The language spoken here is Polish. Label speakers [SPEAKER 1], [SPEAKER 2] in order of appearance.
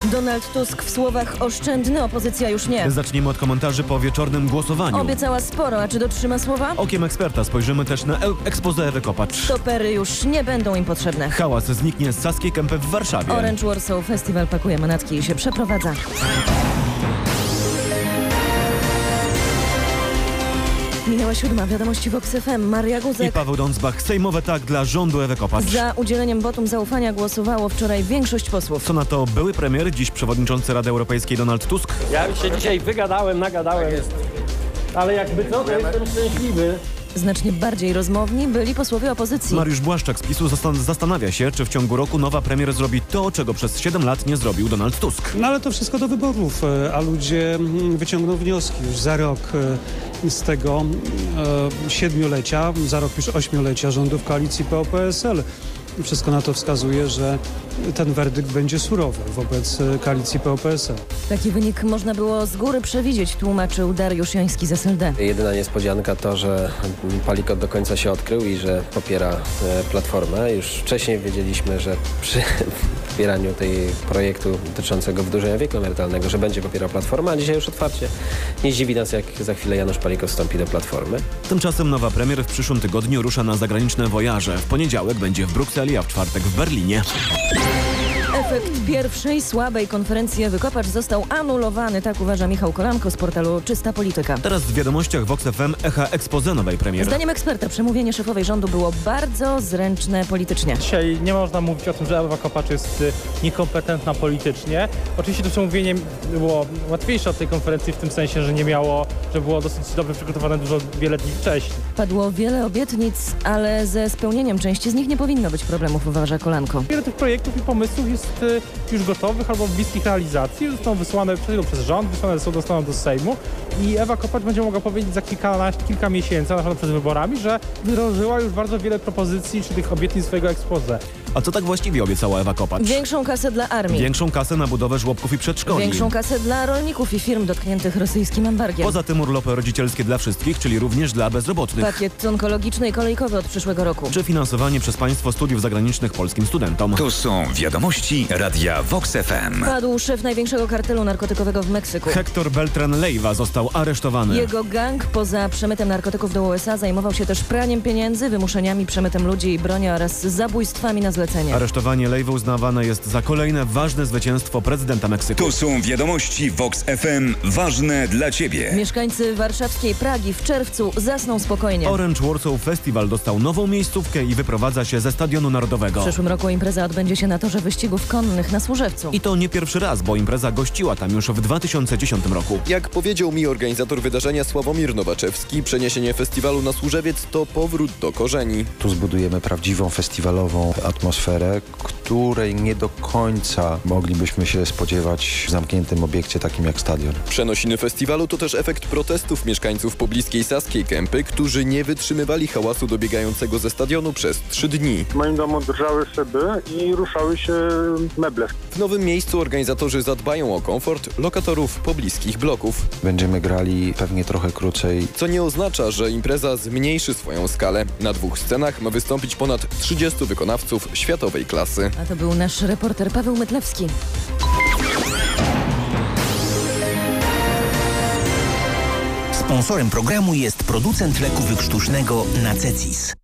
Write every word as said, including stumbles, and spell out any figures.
[SPEAKER 1] Donald Tusk w słowach oszczędny, opozycja już nie.
[SPEAKER 2] Zaczniemy od komentarzy po wieczornym głosowaniu.
[SPEAKER 1] Obiecała sporo, a czy dotrzyma słowa?
[SPEAKER 2] Okiem eksperta spojrzymy też na e- expose Ewy Kopacz.
[SPEAKER 1] Stopery już nie będą im potrzebne.
[SPEAKER 2] Hałas zniknie z Saskiej Kępy w Warszawie.
[SPEAKER 1] Orange Warsaw Festival pakuje manatki i się przeprowadza. Minęła siódma, wiadomości Vox F M. Maria Guzek.
[SPEAKER 2] I Paweł Dądzbach. Sejmowe tak dla rządu Ewy Kopacz.
[SPEAKER 1] Za udzieleniem wotum zaufania głosowało wczoraj większość posłów.
[SPEAKER 2] Co na to były premier, dziś przewodniczący Rady Europejskiej Donald Tusk?
[SPEAKER 3] Ja się dzisiaj wygadałem, nagadałem, ale jakby co, to jestem szczęśliwy.
[SPEAKER 1] Znacznie bardziej rozmowni byli posłowie opozycji.
[SPEAKER 2] Mariusz Błaszczak z PiSu zastan- zastanawia się, czy w ciągu roku nowa premier zrobi to, czego przez siedem lat nie zrobił Donald Tusk.
[SPEAKER 4] No ale to wszystko do wyborów, e, a ludzie mm, wyciągną wnioski już za rok e, z tego e, siedmiolecia, za rok już ośmiolecia rządów koalicji P O P S L. Wszystko na to wskazuje, że ten werdykt będzie surowy wobec e, koalicji P O P S L.
[SPEAKER 1] Taki wynik można było z góry przewidzieć, tłumaczył Dariusz Joński z S L D.
[SPEAKER 5] Jedyna niespodzianka to, że Palikot do końca się odkrył i że popiera e, Platformę. Już wcześniej wiedzieliśmy, że przy popieraniu tej projektu dotyczącego wydłużenia wieku emerytalnego, że będzie popierał Platformę, a dzisiaj już otwarcie nie zdziwi nas, jak za chwilę Janusz Palikot wstąpi do Platformy.
[SPEAKER 2] Tymczasem nowa premier w przyszłym tygodniu rusza na zagraniczne wojaże. W poniedziałek będzie w Brukseli, a w czwartek w Berlinie.
[SPEAKER 1] Efekt pierwszej słabej konferencji Ewy Kopacz został anulowany, tak uważa Michał Kolanko z portalu Czysta Polityka.
[SPEAKER 2] Teraz w wiadomościach Vox F M echa expose nowej premier.
[SPEAKER 1] Zdaniem eksperta przemówienie szefowej rządu było bardzo zręczne politycznie.
[SPEAKER 3] Dzisiaj nie można mówić o tym, że Ewa Kopacz jest y, niekompetentna politycznie. Oczywiście to przemówienie było łatwiejsze od tej konferencji w tym sensie, że nie miało, że było dosyć dobrze przygotowane dużo, wiele dni wcześniej.
[SPEAKER 1] Padło wiele obietnic, ale ze spełnieniem części z nich nie powinno być problemów, uważa Kolanko.
[SPEAKER 3] Wiele tych projektów i pomysłów jest y, już gotowych albo w bliskich realizacji. Zostaną wysłane przez rząd, wysłane zostaną do Sejmu i Ewa Kopacz będzie mogła powiedzieć za kilka, kilka miesięcy, na przykład przed wyborami, że wdrożyła już bardzo wiele propozycji czy tych obietnic swojego expose.
[SPEAKER 2] A co tak właściwie obiecała Ewa Kopacz?
[SPEAKER 1] Większą kasę dla armii.
[SPEAKER 2] Większą kasę na budowę żłobków i przedszkoli.
[SPEAKER 1] Większą kasę dla rolników i firm dotkniętych rosyjskim embargiem.
[SPEAKER 2] Poza tym urlopy rodzicielskie dla wszystkich, czyli również dla bezrobotnych.
[SPEAKER 1] Pakiet onkologiczny i kolejkowy od przyszłego roku.
[SPEAKER 2] Czy finansowanie przez państwo studiów zagranicznych polskim studentom.
[SPEAKER 6] To są wiadomości Radia Vox F M.
[SPEAKER 1] Padł szef największego kartelu narkotykowego w Meksyku.
[SPEAKER 2] Hector Beltran Leiva został aresztowany.
[SPEAKER 1] Jego gang poza przemytem narkotyków do U S A zajmował się też praniem pieniędzy, wymuszeniami, przemytem ludzi i broni oraz zabójstwami na zlecenie.
[SPEAKER 2] Aresztowanie Leiva uznawane jest za kolejne ważne zwycięstwo prezydenta Meksyku.
[SPEAKER 6] To są wiadomości Vox F M, ważne dla Ciebie.
[SPEAKER 1] Mieszkańcy warszawskiej Pragi w czerwcu zasną spokojnie.
[SPEAKER 2] Orange Warsaw Festival dostał nową miejscówkę i wyprowadza się ze Stadionu Narodowego.
[SPEAKER 1] W przyszłym roku impreza odbędzie się na torze wyścigów konnych na Służewcu.
[SPEAKER 2] I to nie pierwszy raz, bo impreza gościła tam już w dwa tysiące dziesiątym roku.
[SPEAKER 7] Jak powiedział mi organizator wydarzenia Sławomir Nowaczewski, przeniesienie festiwalu na Służewiec to powrót do korzeni.
[SPEAKER 8] Tu zbudujemy prawdziwą festiwalową atmosferę, której nie do końca moglibyśmy się spodziewać w zamkniętym obiekcie takim jak stadion.
[SPEAKER 7] Przenosiny festiwalu to też efekt protestów mieszkańców pobliskiej Saskiej Kępy, którzy nie wytrzymywali hałasu dobiegającego ze stadionu przez trzy dni.
[SPEAKER 9] W moim domu drżały szyby i ruszały się meble.
[SPEAKER 7] W nowym miejscu organizatorzy zadbają o komfort lokatorów pobliskich bloków.
[SPEAKER 8] Będziemy grali pewnie trochę krócej.
[SPEAKER 7] Co nie oznacza, że impreza zmniejszy swoją skalę. Na dwóch scenach ma wystąpić ponad trzydziestu wykonawców światowej klasy.
[SPEAKER 1] A to był nasz reporter Paweł Mytlewski.
[SPEAKER 10] Sponsorem programu jest producent leku wykrztusznego Nacecis.